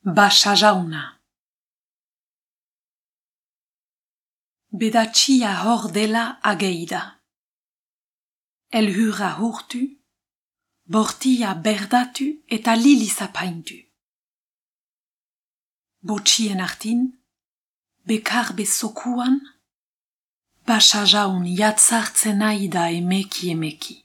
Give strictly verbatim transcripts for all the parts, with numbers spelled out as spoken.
Basa jauna. Bedatxia hor dela ageida. Elhurra hurtu, bortia berdatu eta liliza paintu. Botxien artin, bekar bezokuan, basa jaun jatzartzen aida emeki emeki.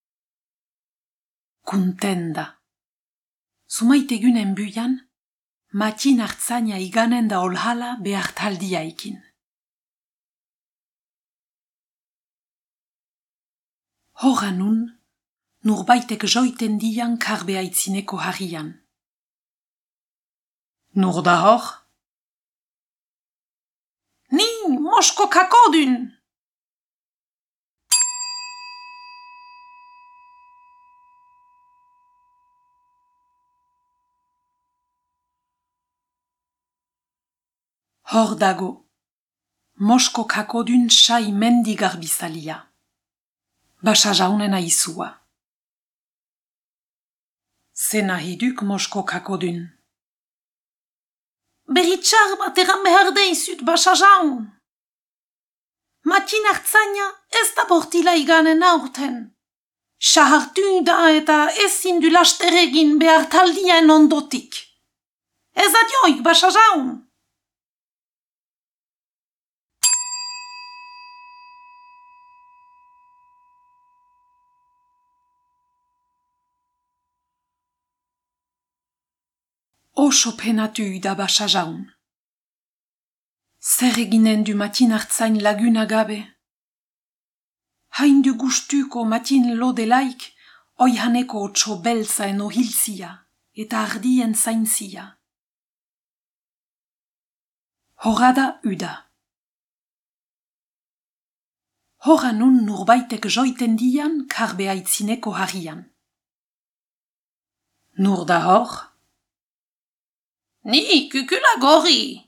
Kuntenda. Sumaitegunen buian, matin hartzaina iganen da olhala behartaldia ikin. Hora nun, nurbaitek joiten dian karbeaitzineko harrian. Nur da hor? Ni, mosko kakodun! Hor dago, mosko kakodun sai mendi garbizalia. Basa jaunen aizua. Zena hiduk mosko kakodun. Beritxar bat eran behar deizut basa jaun. Matin hartzaina ez da bortila iganen aurten. Sahartu da eta ezin du lasteregin behartaldien ondotik. Ez adioik basa jaun. Oso penatu da basa jaun. Zer eginen du matin hartzain laguna gabe? Hain du gustuko matin lo delaik, oihaneko otso beltza eno hilzia, eta ardien zainzia. Horada uda. Hora nun nurbaitek joiten dian karbeaitzineko harrian. Nur da hor? Ni, kukula gorri!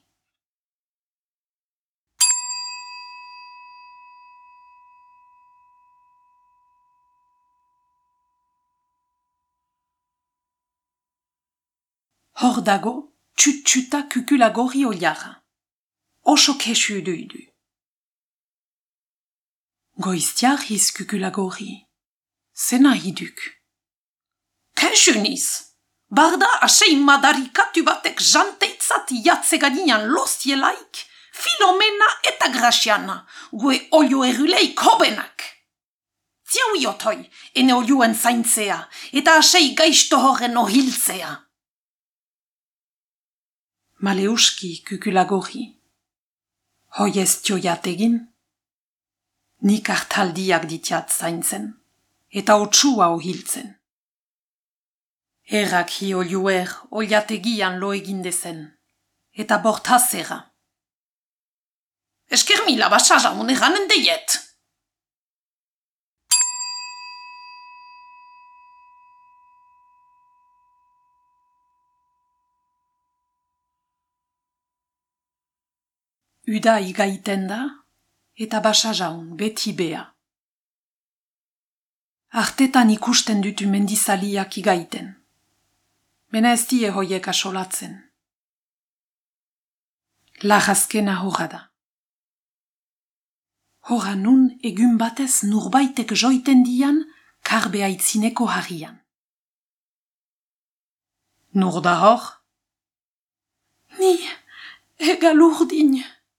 Hor dago, txut-txuta kukula gorri oliara. Oso kesu duidu. Goiztiar hiz kukula gorri. Zena hiduk. Kesu niz! Barda asei madarikatu batek janteitzat jatzeganian lozielaik, Filomena eta Graciana, gue olio eruleik hobenak. Ziau iotoi, ene olioen zaintzea, eta asei gaizto horren ohiltzea. Maleuski kukula gorri. Hoi ez tioiategin? Nik hartaldiak ditiat zaintzen, eta otsua ohiltzen. Errak hi olioer oliategian lo egindezen, eta bortazera. Esker mila basa jaun eranen deiet. Uda igaiten da, eta basa jaun beti bea. Artetan ikusten dutu mendizaliak igaiten. Bena ez die hoiek asolatzen. Lajazkena horra da. Horra nun egun batez nurbaitek joiten dian karbeaitzineko harrian. Nur da hor? Ni, egal urdin.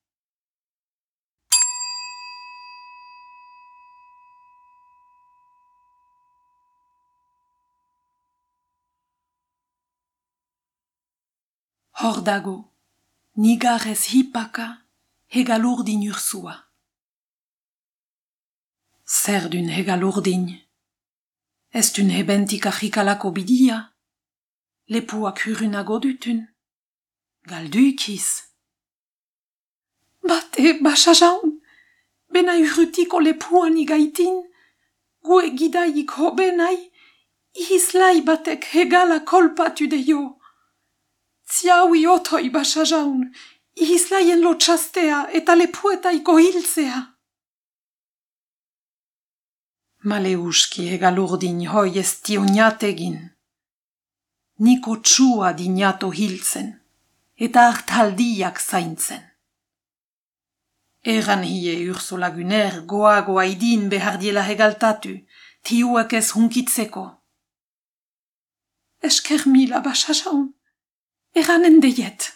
Hor dago, nigarez hipaka, hegal urdin ursua. Zer dun hegal urdin? Ez dun hebentik ahikalako bidia? Lepuak hurunago dutun? Galduikiz? Bate, basa jaun, bena urrutiko lepuan igaitin, gue gidaik hobenai, ihislai batek hegala kolpatu deio. Ziaui otoi basa jaun, ihislaien lotxastea eta lepuetaiko hiltzea. Maleuski hegal urdin hoi ez dioniategin. Niko txua dinato hiltzen. eta hartaldiak zaintzen. Eran hie Ursula Güner goagoa idin behar diela hegaltatu, tiuak ez hunkitzeko. Esker mila basajaun, eranen deiet.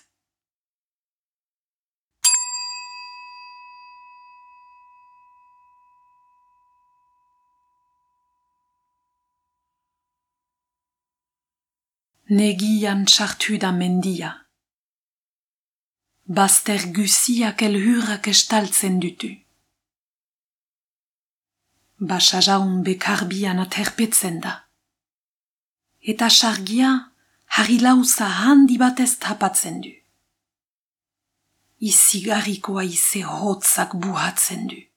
Negian sartu da mendia. Bazter guziak elhurrak estaltzen dutu. Basajaun bekarbian aterpetzen da. Eta sargia harilauza handi batez tapatzen du. Izigarrikoa ize hotzak buhatzen du.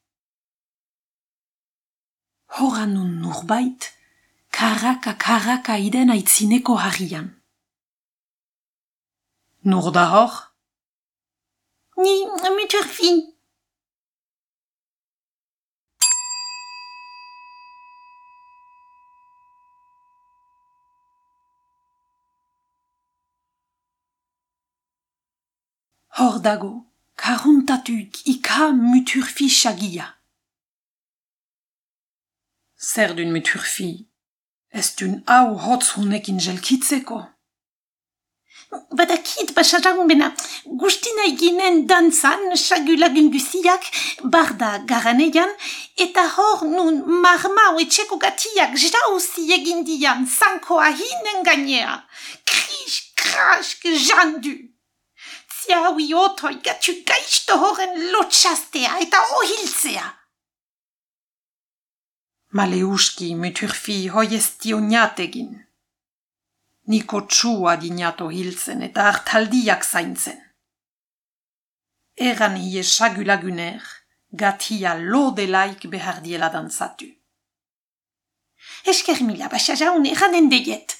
Horanun nurbait, karaka-karaka iden aitzineko harrian. Nur da hor? Ni muturfi. Hor dago, karuntatuk ika muturfi sagia. Zer dun muturfi? Ez dun hau hotz hunekin jelkitzeko. Badakit basajaun bena, gustina eginen dantzan sagulagun guziak barda garaneian, eta hor nun marmau etxeko gatiak jauzi egindian zankoa hinen gainea. Krish, krask, jandu. Ziaui otoi gatu gaizto horren lotxastea eta ohiltzea. Maleuski muturfi hoiestio niategin. Niko txua dinato hiltzen eta hartaldiak zaintzen. Eran hie sagulaguner, gatia lodelaik behar diela dantzatu. Esker mila basajaun eranen deiet.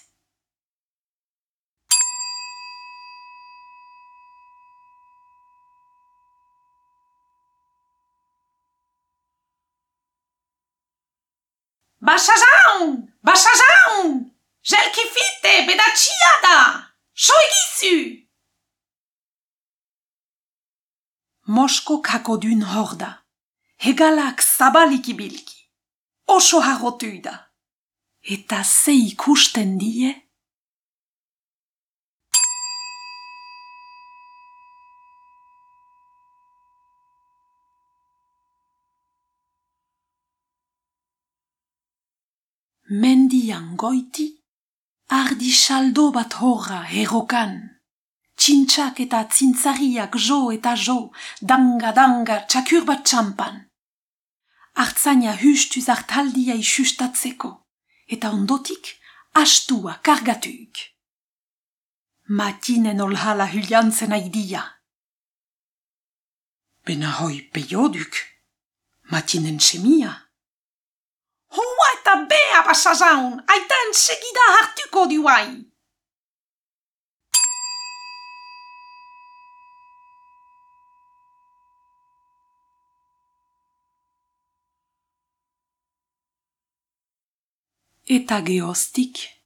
Basajaun! Basajaun! Jelkifite bedatxiada! Soigizu! Mosko kakodun hor da. Hegalak zabalik ibilki. Oso harrotu da. Eta ze ikusten die? Mendian goiti, ardi saldo bat horra herokan. Txintxak eta zintzariak jo eta jo, danga-danga txakur bat txampan. Artzaina hustuz hartaldia isustatzeko, eta ondotik astua kargatuik. Matinen olhala hyliantzen aidia. Bena hoi peioduk, matinen semia. Hoa eta bea basajaun, aitan segida hartuko duai. Eta geostik